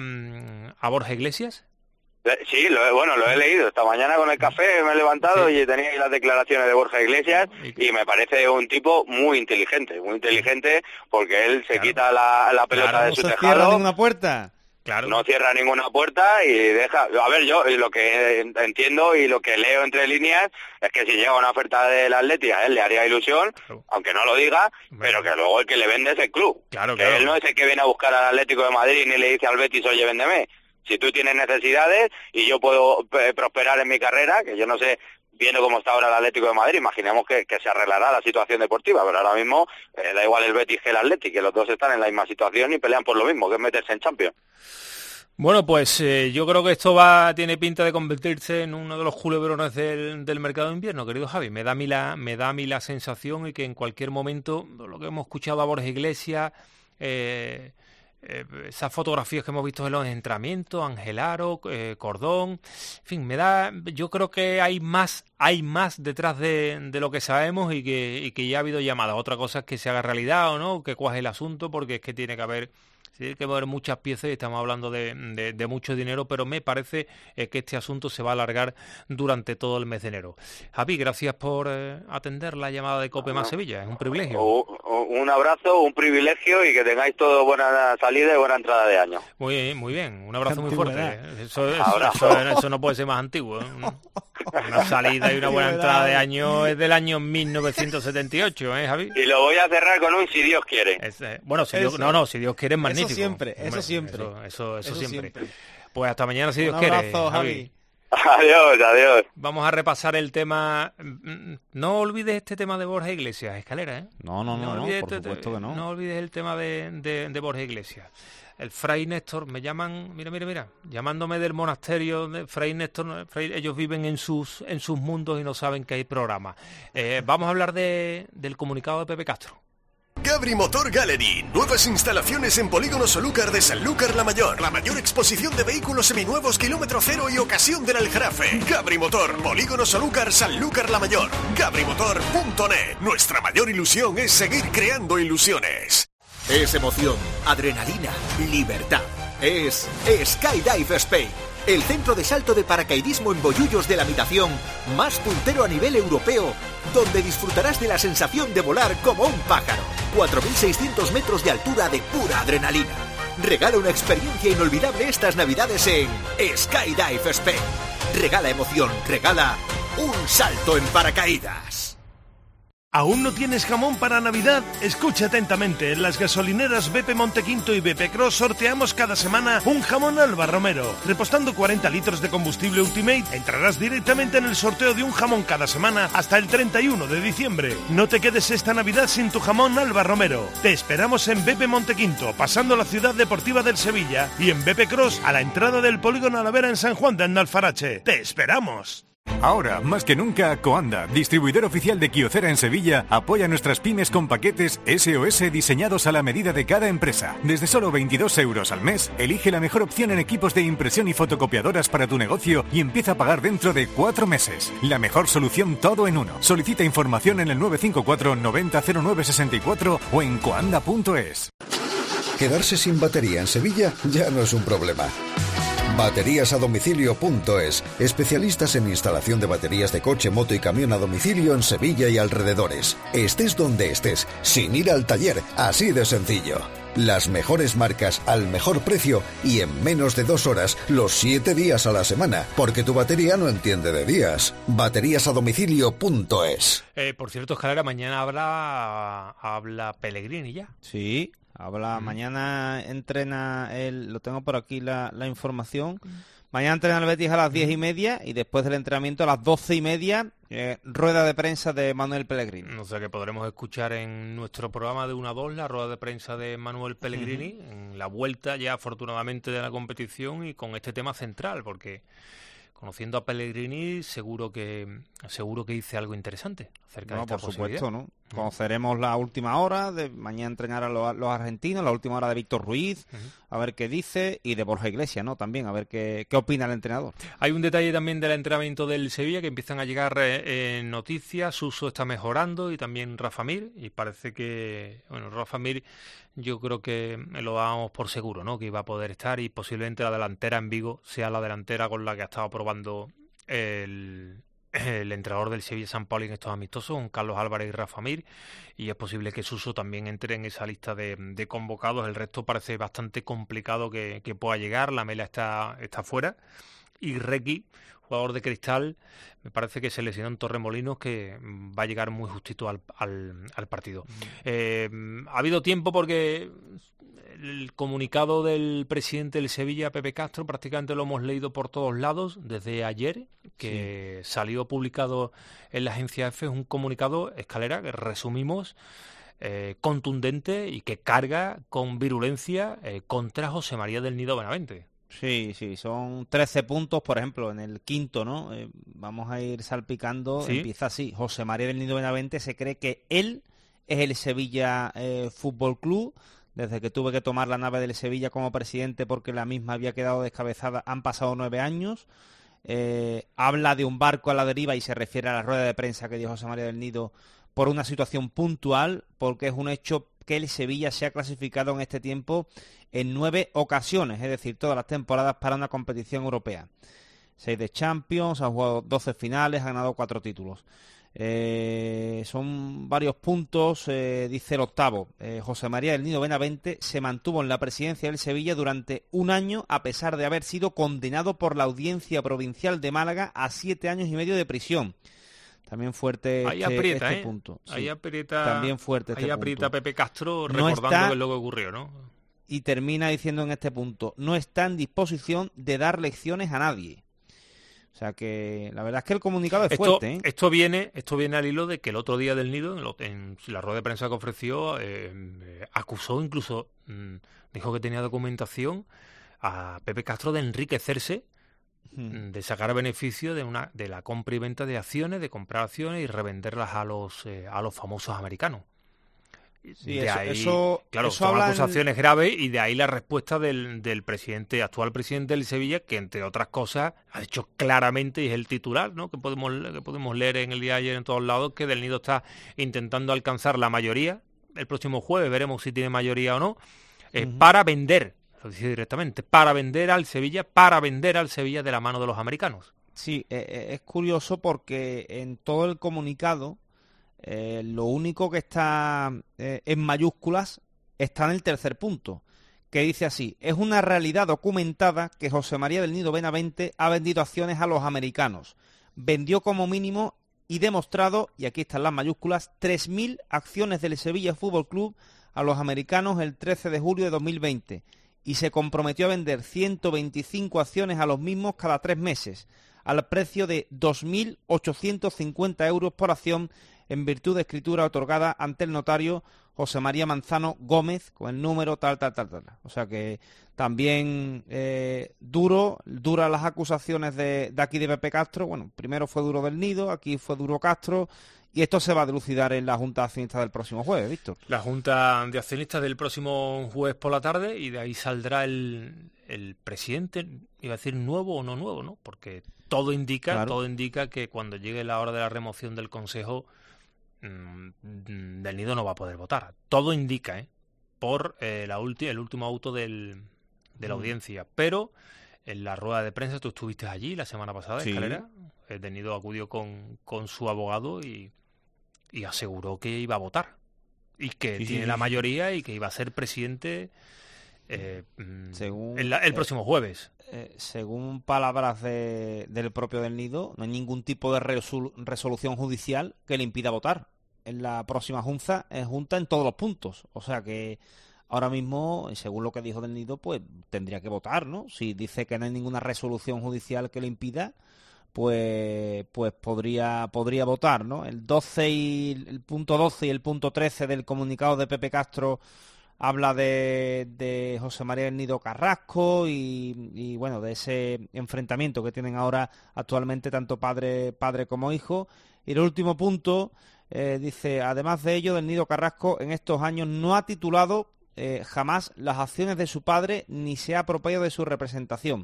a Borja Iglesias?
Sí, lo he, bueno, lo he leído. Esta mañana con el café me he levantado sí. y tenía ahí las declaraciones de Borja Iglesias y me parece un tipo muy inteligente, muy inteligente porque él se claro. quita la, la pelota claro, de su
no se
tejado.
Cierra ninguna puerta.
Claro. No cierra ninguna puerta y deja... A ver, yo lo que entiendo y lo que leo entre líneas es que si llega una oferta del Atleti a él le haría ilusión, claro. aunque no lo diga, bueno. pero que luego el que le vende es el club.
Claro,
que
claro.
él no es el que viene a buscar al Atlético de Madrid ni le dice al Betis, oye, véndeme. Si tú tienes necesidades y yo puedo eh, prosperar en mi carrera, que yo no sé, viendo cómo está ahora el Atlético de Madrid, imaginemos que, que se arreglará la situación deportiva, pero ahora mismo eh, da igual el Betis que el Atlético, que los dos están en la misma situación y pelean por lo mismo, que es meterse en Champions.
Bueno, pues eh, yo creo que esto va tiene pinta de convertirse en uno de los culebrones del, del mercado de invierno, querido Javi. Me da a mí la, me da a mí la sensación y que en cualquier momento, lo que hemos escuchado a Borja Iglesias... Eh, Eh, esas fotografías que hemos visto en los entrenamientos, Ángel Aro, eh, Cordón, en fin, me da, yo creo que hay más, hay más detrás de, de lo que sabemos y que, y que ya ha habido llamadas. Otra cosa es que se haga realidad o no, que cuaje el asunto, porque es que tiene que haber, tiene que haber muchas piezas y estamos hablando de, de, de mucho dinero, pero me parece eh, que este asunto se va a alargar durante todo el mes de enero. Javi, gracias por eh, atender la llamada de COPE más Sevilla, es un privilegio.
Uh, un abrazo, un privilegio y que tengáis todo buena salida y buena entrada de año.
Muy bien, muy bien, un abrazo muy fuerte. Eso, eso, eso, eso no puede ser más antiguo, ¿eh? Una salida y una buena entrada de año es del año mil novecientos setenta y ocho, ¿eh, Javi?
Y lo voy a cerrar con un si Dios quiere.
Es, eh, bueno, si Dios, no, no, si Dios quiere es magnífico.
Eso siempre, eso
Hombre,
siempre.
Eso, eso, eso, eso siempre. siempre. Pues hasta mañana si
un
Dios
abrazo,
quiere, Javi.
Javi.
Adiós, adiós.
Vamos a repasar el tema. No olvides este tema de Borja Iglesias, Escalera, ¿eh?
No, no, no, no, no por este, supuesto que no.
No olvides el tema de, de, de Borja Iglesias. El Fray Néstor, me llaman, mira, mira, mira, llamándome del monasterio de Fray Néstor, Fray, ellos viven en sus en sus mundos y no saben que hay programa. Eh, vamos a hablar de, del comunicado de Pepe Castro.
Gabri Motor Gallery, nuevas instalaciones en Polígono Solúcar de Sanlúcar la Mayor, la mayor exposición de vehículos seminuevos kilómetro cero y ocasión del Aljarafe. Gabri Motor, Polígono Solúcar, Sanlúcar la Mayor, gabri motor punto net. Nuestra mayor ilusión es seguir creando ilusiones.
Es emoción, adrenalina, libertad. Es Skydive Spain, el centro de salto de paracaidismo en Bollullos de la Mitación más puntero a nivel europeo, donde disfrutarás de la sensación de volar como un pájaro. cuatro mil seiscientos metros de altura de pura adrenalina. Regala una experiencia inolvidable estas navidades en Skydive Spain. Regala emoción, regala un salto en paracaídas.
¿Aún no tienes jamón para Navidad? Escucha atentamente, en las gasolineras B P Montequinto y B P Cross sorteamos cada semana un jamón Alba Romero. Repostando cuarenta litros de combustible Ultimate, entrarás directamente en el sorteo de un jamón cada semana hasta el treinta y uno de diciembre. No te quedes esta Navidad sin tu jamón Alba Romero. Te esperamos en B P Montequinto, pasando la ciudad deportiva del Sevilla, y en B P Cross, a la entrada del Polígono Alavera en San Juan de Alfarache. ¡Te esperamos!
Ahora, más que nunca, Coanda, distribuidor oficial de Kyocera en Sevilla, apoya a nuestras pymes con paquetes S O S diseñados a la medida de cada empresa. Desde solo veintidós euros al mes, elige la mejor opción en equipos de impresión y fotocopiadoras para tu negocio y empieza a pagar dentro de cuatro meses. La mejor solución todo en uno. Solicita información en el nueve cinco cuatro noventa cero nueve sesenta y cuatro o en coanda punto es.
Quedarse sin batería en Sevilla ya no es un problema. baterías a domicilio punto es, especialistas en instalación de baterías de coche, moto y camión a domicilio en Sevilla y alrededores. Estés donde estés, sin ir al taller, así de sencillo. Las mejores marcas al mejor precio y en menos de dos horas, los siete días a la semana, porque tu batería no entiende de días. baterías a domicilio punto es.
Eh, por cierto, Escalera, mañana habla, habla Pellegrini ya.
Sí, habla,
Mm.
mañana entrena, el, lo tengo por aquí la, la información. Mañana entrena el Betis a las diez y media y después del entrenamiento a las doce y media, eh, rueda de prensa de Manuel Pellegrini.
O sea que podremos escuchar en nuestro programa de una a dos la rueda de prensa de Manuel Pellegrini, uh-huh. en la vuelta ya afortunadamente de la competición y con este tema central, porque conociendo a Pellegrini seguro que seguro que dice algo interesante acerca
No,
de esta
por supuesto,
posibilidad.
¿no? Conoceremos la última hora, de mañana entrenar a los, los argentinos, la última hora de Víctor Ruiz, uh-huh. a ver qué dice, y de Borja Iglesias, ¿no? También, a ver qué, qué opina el entrenador.
Hay un detalle también del entrenamiento del Sevilla, que empiezan a llegar eh, noticias, Suso está mejorando y también Rafa Mir, y parece que, bueno, Rafa Mir yo creo que lo dábamos por seguro, ¿no? Que iba a poder estar y posiblemente la delantera en Vigo sea la delantera con la que ha estado probando el... el entrenador del Sevilla San Pauli en estos amistosos, con Carlos Álvarez y Rafa Mir, y es posible que Suso también entre en esa lista de, de convocados. El resto parece bastante complicado que, que pueda llegar. La Mela está, está fuera, y Requi, jugador de Cristal, me parece que se lesionó en Torremolinos, que va a llegar muy justito al, al, al partido. Mm. Eh, ha habido tiempo porque el comunicado del presidente del Sevilla, Pepe Castro, prácticamente lo hemos leído por todos lados desde ayer, que sí. salió publicado en la agencia F, es un comunicado, Escalera, que resumimos, eh, contundente y que carga con virulencia eh, contra José María del Nido Benavente.
Sí, sí, son trece puntos, por ejemplo, en el quinto, ¿no? Eh, vamos a ir salpicando, ¿Sí? Empieza así, José María del Nido Benavente se cree que él es el Sevilla eh, Fútbol Club. Desde que tuve que tomar la nave del Sevilla como presidente porque la misma había quedado descabezada, han pasado nueve años. Eh, habla de un barco a la deriva y se refiere a la rueda de prensa que dio José María del Nido por una situación puntual, porque es un hecho que el Sevilla se ha clasificado en este tiempo en nueve ocasiones, es decir, todas las temporadas para una competición europea. Seis de Champions, ha jugado doce finales, ha ganado cuatro títulos. Eh, son varios puntos, eh, dice el octavo. Eh, José María del Nido Benavente se mantuvo en la presidencia del Sevilla durante un año a pesar de haber sido condenado por la Audiencia Provincial de Málaga a siete años y medio de prisión. También fuerte
ahí
este,
aprieta,
este
¿eh?
punto.
Ahí
sí,
aprieta,
también fuerte
ahí
este
aprieta
punto.
Pepe Castro
No
recordando
está,
que es lo que ocurrió, ¿no?
Y termina diciendo en este punto, no está en disposición de dar lecciones a nadie. O sea que la verdad es que el comunicado es
esto,
fuerte, ¿eh?
Esto viene, esto viene al hilo de que el otro día del Nido, en, lo, en la rueda de prensa que ofreció, eh, eh, acusó incluso, mmm, dijo que tenía documentación a Pepe Castro de enriquecerse, hmm. de sacar beneficio de una de la compra y venta de acciones, de comprar acciones y revenderlas a los eh, a los famosos americanos.
Sí,
de
eso,
ahí,
eso,
claro,
eso
son
hablan...
acusaciones graves y de ahí la respuesta del, del presidente, actual presidente del Sevilla, que entre otras cosas ha dicho claramente, y es el titular, ¿no? que podemos que podemos leer en el día de ayer en todos lados, que Del Nido está intentando alcanzar la mayoría. El próximo jueves veremos si tiene mayoría o no, eh, uh-huh. para vender, lo dice directamente, para vender al Sevilla, para vender al Sevilla de la mano de los americanos.
Sí, eh, es curioso porque en todo el comunicado Eh, lo único que está eh, en mayúsculas está en el tercer punto, que dice así: es una realidad documentada que José María del Nido Benavente ha vendido acciones a los americanos. Vendió como mínimo y demostrado, y aquí están las mayúsculas, tres mil acciones del Sevilla Fútbol Club a los americanos el trece de julio de dos mil veinte y se comprometió a vender ciento veinticinco acciones a los mismos cada tres meses al precio de dos mil ochocientos cincuenta euros por acción en virtud de escritura otorgada ante el notario José María Manzano Gómez, con el número tal, tal, tal, tal. O sea que también eh, duro, duras las acusaciones de, de aquí de Pepe Castro. Bueno, primero fue duro Del Nido, aquí fue duro Castro, y esto se va a dilucidar en la Junta de Accionistas del próximo jueves, Víctor.
La Junta de Accionistas del próximo jueves por la tarde, y de ahí saldrá el, el presidente, iba a decir nuevo o no nuevo, ¿no? Porque todo indica, claro. todo indica que cuando llegue la hora de la remoción del Consejo, Del Nido no va a poder votar. Todo indica, ¿eh? por eh, la ulti- el último auto del, de la mm. audiencia. Pero en la rueda de prensa, tú estuviste allí la semana pasada,
sí.
Escalera. El Del Nido acudió con, con su abogado y, y aseguró que iba a votar. Y que
sí,
tiene
sí,
la
sí.
mayoría y que iba a ser presidente eh,
según,
el, el próximo jueves.
Eh, según palabras de, del propio Del Nido, no hay ningún tipo de resol, resolución judicial que le impida votar en la próxima junta, eh, junta en todos los puntos. O sea que ahora mismo, según lo que dijo Del Nido, pues tendría que votar, ¿no? Si dice que no hay ninguna resolución judicial que le impida, pues pues podría podría votar, ¿no? El doce y el punto doce y el punto trece del comunicado de Pepe Castro habla de, de José María del Nido Carrasco y, y bueno, de ese enfrentamiento que tienen ahora actualmente tanto padre padre como hijo. Y el último punto eh, dice, además de ello, Del Nido Carrasco en estos años no ha titulado eh, jamás las acciones de su padre ni se ha apropiado de su representación.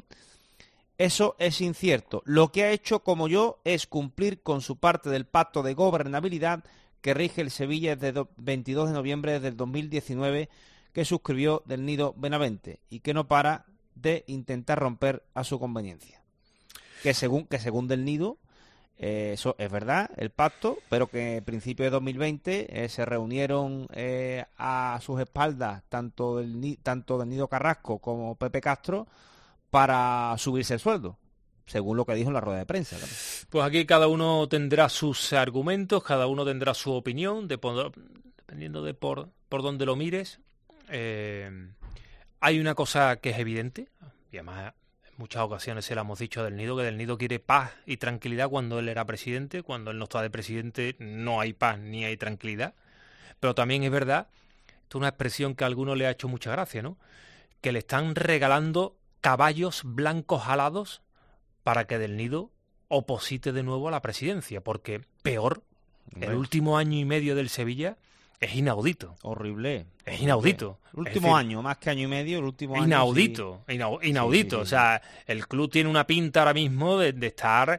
Eso es incierto. Lo que ha hecho, como yo, es cumplir con su parte del pacto de gobernabilidad que rige el Sevilla desde el veintidós de noviembre del dos mil diecinueve, que suscribió Del Nido Benavente y que no para de intentar romper a su conveniencia. Que según, que según Del Nido, eh, eso es verdad, el pacto, pero que en principio de dos mil veinte eh, se reunieron eh, a sus espaldas tanto del, tanto Del Nido Carrasco como Pepe Castro para subirse el sueldo, según lo que dijo en la rueda de prensa. ¿Claro?
Pues aquí cada uno tendrá sus argumentos, cada uno tendrá su opinión, de por, dependiendo de por, por dónde lo mires. Eh, hay una cosa que es evidente, y además en muchas ocasiones se lo hemos dicho a Del Nido, que Del Nido quiere paz y tranquilidad cuando él era presidente. Cuando él no está de presidente no hay paz ni hay tranquilidad. Pero también es verdad, esto es una expresión que a algunos le ha hecho mucha gracia, ¿no? Que le están regalando caballos blancos alados para que Del Nido oposite de nuevo a la presidencia, porque peor, el último año y medio del Sevilla es inaudito.
Horrible.
Es inaudito.
El último
decir,
año, más que año y medio, el último
inaudito,
año...
Sí. Inaudito. Sí, sí, sí, o sea, el club tiene una pinta ahora mismo de, de estar...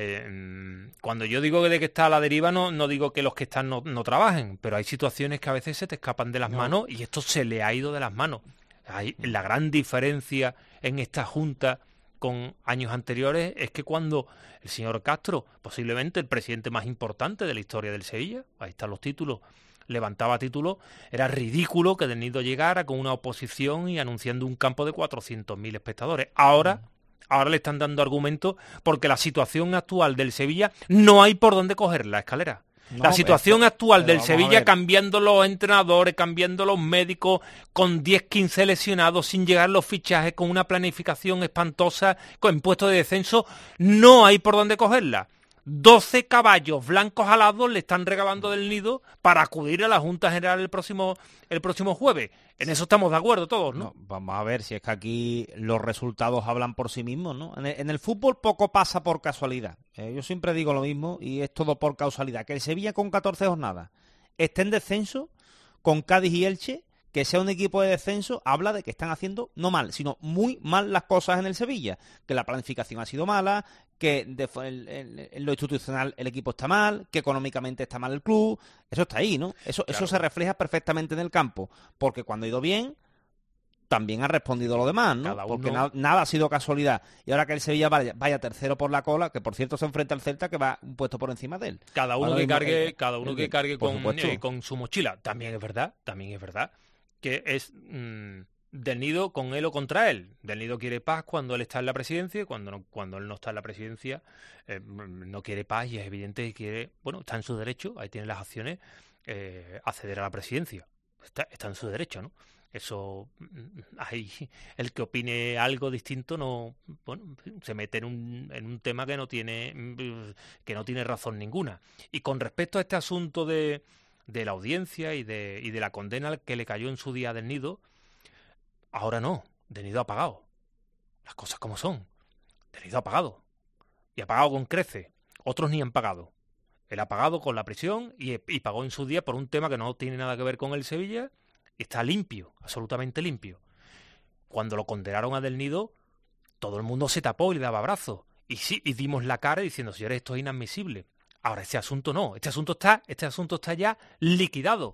Eh, cuando yo digo de que está a la deriva, no, no digo que los que están no, no trabajen, pero hay situaciones que a veces se te escapan de las no. manos y esto se le ha ido de las manos. Hay, la gran diferencia en esta junta con años anteriores es que cuando el señor Castro, posiblemente el presidente más importante de la historia del Sevilla, ahí están los títulos, levantaba títulos, era ridículo que Del Nido llegara con una oposición y anunciando un campo de cuatrocientos mil espectadores. Ahora, ahora le están dando argumentos porque la situación actual del Sevilla no hay por dónde coger la escalera. No, la situación esto, actual del Sevilla, cambiando los entrenadores, cambiando los médicos, con diez, quince lesionados, sin llegar los fichajes, con una planificación espantosa, con puestos de descenso, no hay por dónde cogerla. doce caballos blancos alados le están regalando Del Nido para acudir a la Junta General el próximo el próximo jueves. En eso estamos de acuerdo todos, ¿no?
no vamos a ver si es que aquí los resultados hablan por sí mismos, ¿no? En el, en el fútbol poco pasa por casualidad. Eh, yo siempre digo lo mismo y es todo por causalidad. Que el Sevilla con catorce jornadas esté en descenso con Cádiz y Elche, que sea un equipo de descenso, habla de que están haciendo no mal, sino muy mal las cosas en el Sevilla. Que la planificación ha sido mala, que de, en, en, en lo institucional el equipo está mal, que económicamente está mal el club. Eso está ahí, ¿no? Eso, claro. Eso se refleja perfectamente en el campo. Porque cuando ha ido bien, también ha respondido lo demás, ¿no? Cada uno... Porque na, nada ha sido casualidad. Y ahora que el Sevilla vaya, vaya tercero por la cola, que por cierto se enfrenta al Celta, que va un puesto por encima de él.
Cada uno
ahora
que
mismo,
cargue,
eh,
cada uno
eh,
que cargue con,
eh,
con su mochila. También es verdad, también es verdad. Que es mmm, Del Nido con él o contra él. Del Nido quiere paz cuando él está en la presidencia, y cuando no, cuando él no está en la presidencia eh, no quiere paz y es evidente que quiere, bueno, está en su derecho, ahí tiene las acciones, eh, acceder a la presidencia. Está, está en su derecho, ¿no? Eso, ahí el que opine algo distinto no, bueno, se mete en un, en un tema que no tiene, que no tiene razón ninguna. Y con respecto a este asunto de de la audiencia y de, y de la condena que le cayó en su día a Del Nido, ahora no, Del Nido ha pagado. Las cosas como son. Del Nido ha pagado. Y ha pagado con creces. Otros ni han pagado. Él ha pagado con la prisión y, y pagó en su día por un tema que no tiene nada que ver con el Sevilla y está limpio, absolutamente limpio. Cuando lo condenaron a Del Nido, todo el mundo se tapó y le daba abrazos. Y sí, y dimos la cara diciendo, señores, esto es inadmisible. Ahora, este asunto no, este asunto está, este asunto está ya liquidado.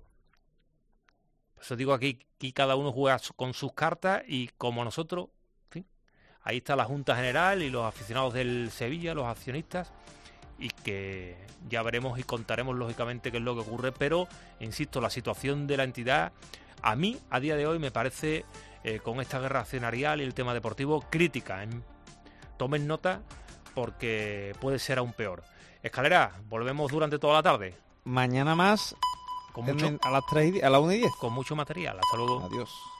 Por eso digo aquí, aquí cada uno juega con sus cartas y como nosotros, en fin, ahí está la Junta General y los aficionados del Sevilla, los accionistas, y que ya veremos y contaremos lógicamente qué es lo que ocurre, pero insisto, la situación de la entidad a mí a día de hoy me parece, eh, con esta guerra accionarial y el tema deportivo, crítica, ¿eh? Tomen nota porque puede ser aún peor. Escalera, volvemos durante toda la tarde.
Mañana más,
con mucho,
a las tres y, a las una y diez.
Con mucho material. Hasta luego.
Adiós.